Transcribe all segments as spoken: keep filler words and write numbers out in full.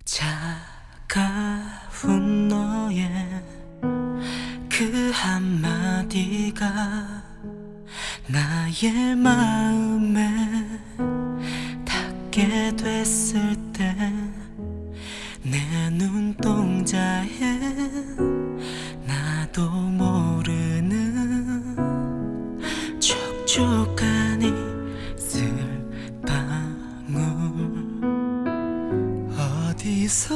차가운 너의 그 한마디가 나의 마음에 닿게 됐을 때 내 눈동자에 나도 모르는 촉촉한 이슬방울 어디서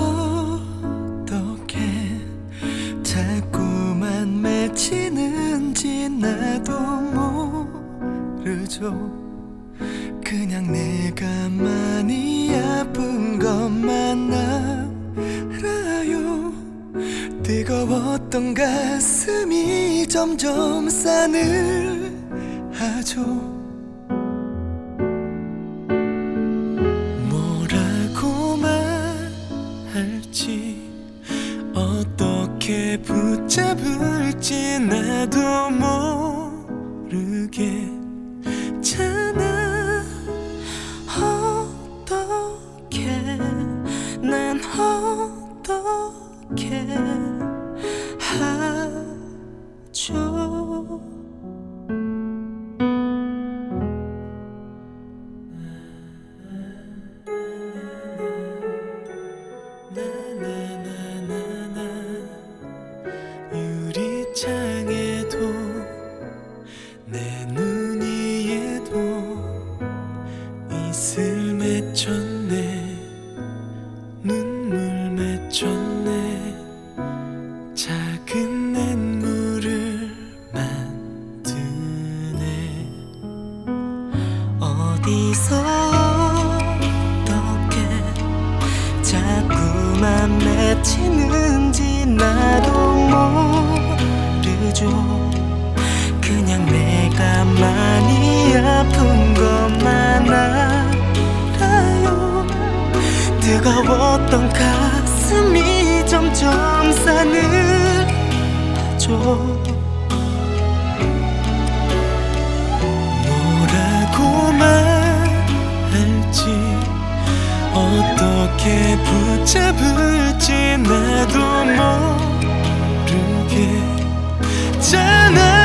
어떻게 자꾸만 맺히는지 나도 모르죠. 그냥 내가 많이 아픈 것만 알아요. 뜨거웠던 가슴이 점점 싸늘하죠. 뭐라고 말할지 어떻게 붙잡을지 나도 모르게 잖아. 어떻게 난 어떻게 하죠. 유리창에도 내 눈 위에도 이슬 맺혔네. 눈물 맺혔네. 작은 냇물을 만드네. 어디서 어떻게 자꾸만 맺히는지 나도 모르죠. 그냥 내가 많이 아픈 것만 알아요. 뜨거웠던 가슴이 점점 싸늘하죠. 뭐라고 말할지 어떻게 붙잡을지 나도 모르게 잖아.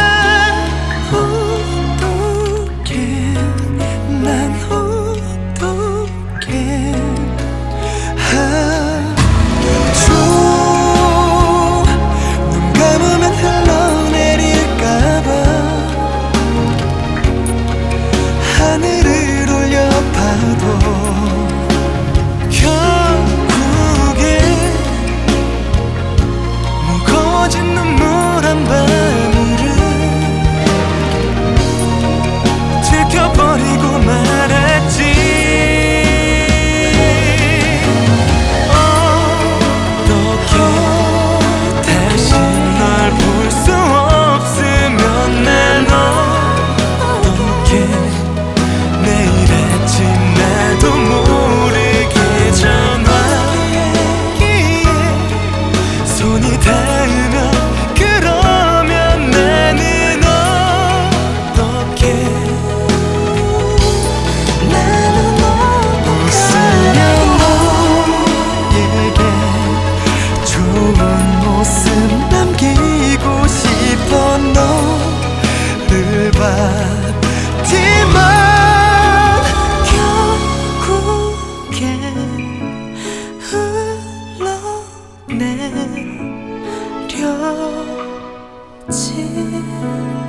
하늘을 올려봐도 결국에 무거워진 눈물 한 방울을 들켜버리고 말았지. 어떻게 다시 널 볼 수 없으면 난 어떻게 내일 아침 나도 모르게 전화기에 손이 닿으면 그러면 나는 어떻게 나는 웃으며 너에게 좋은 모습 남기고 싶어. 너를 봤지만 흘러내렸지.